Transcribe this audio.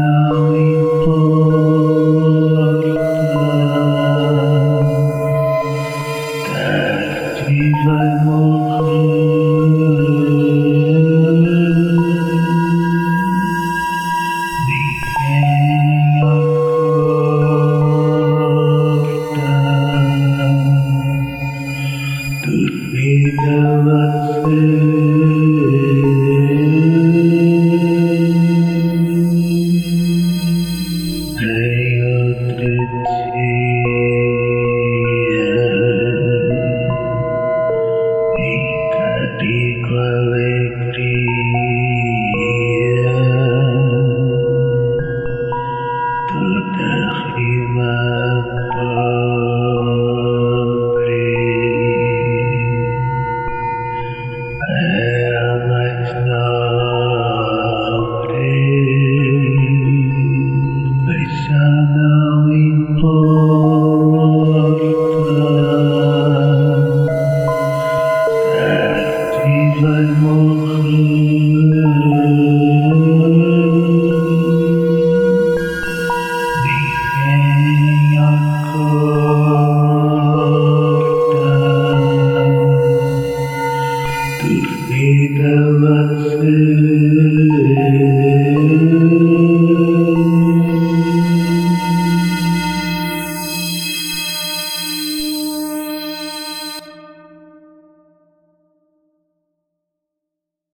não importa, tarde vai morrer, ninguém acorda, dormida vai em outro dia, encare com alegria toda rima pobre, é a mais nobre. Mas já não importa, tarde vai morrer.